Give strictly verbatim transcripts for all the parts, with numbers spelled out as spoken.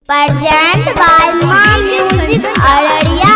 Present by Mom Music Araria.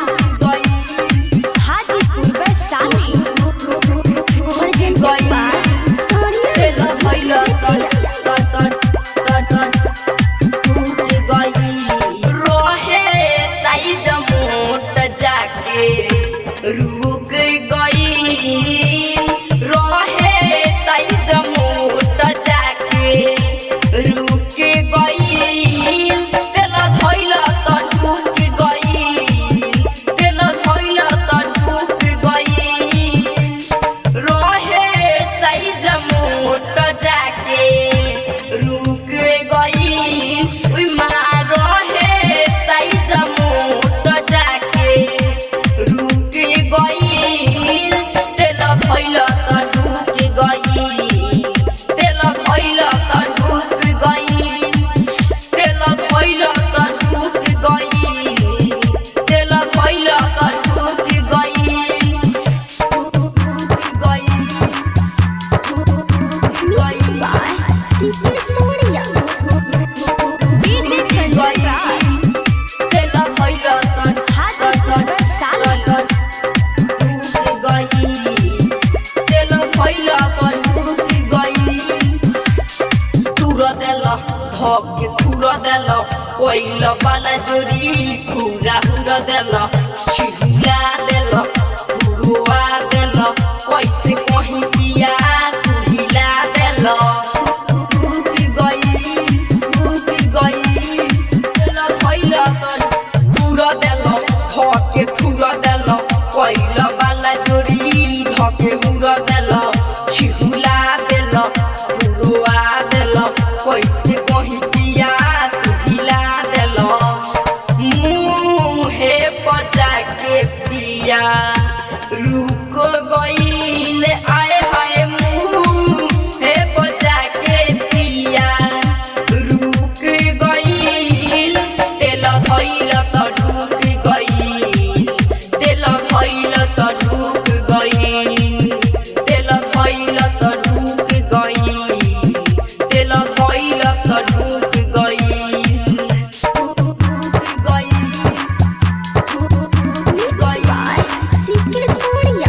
Hajipur Vaishali present by तेरा भइला तर तर तर तर टूट गई रोहे साइज मोट जाके रुक गई रोहे साइज मोट जाके रुक गई तेरा भइला तर टूट गई तेरा भइला तर टूट गई रोहे साइज मोट जाके रुक गई उई माँ रोहे साइज मोट जाके रुक गई तेला भइला त रुक गई तेला भइला त रुक गई तेला भइला त रुक गई तेला भइला त रुक गई रुक गई Mixed by Secret Soria. DJ Kanchan Raj तेला भइला त हाजीपुर वैशाली रुक गई तेला भइला त रुक गई तुर देल धके तुर देल कोइल वाला जोरी पूरा हुर देल छिहुला देल हुआ देल कैसे कहीं पिया तू हिला देल रुक गई रुक गई तेला भइला त तुर देल धके तुर देल कोइल वाला जोरी धके हुर देल छिहुला देल हुआ देल कैसे कहीं पिया तू हिला देल मुहे पचा के पिया रुक गई आए हाय मुहे पचा के पिया रुक गई तेल धइल त ढुक गई तेल धइल त ढुक गई तेल धइल त ढुक गई तेल धइल त ढुक गई ढुक गई Mixed by Secret Soria.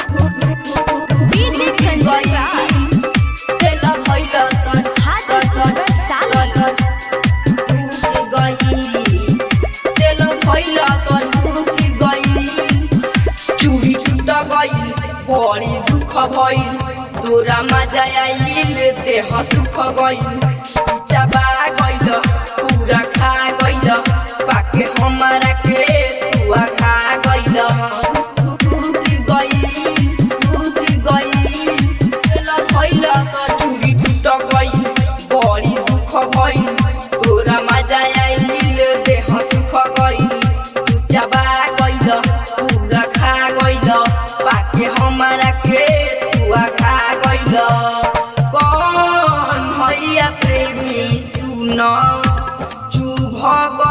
DJ Kanchan Raj तेल धइल त हाजीपुर वैशाली रुक गई तेल भइला त रुक गई चूड़ी टूट गई बड़ी दुख भइल तोरा मजा आइल देह सुख गई चबा गइल पूरा खा गइल पाके हमारा के तुआ खा गइल रुक गई रुक गई तेल भइला त चूड़ी टूट गई बड़ी दुख भइल तोरा मजा आइल देह सुख गइल चबा गइल पूरा खा गइल पाके हमारा के तुआ खा गइल कौन हैया प्रेमी सुन चुभ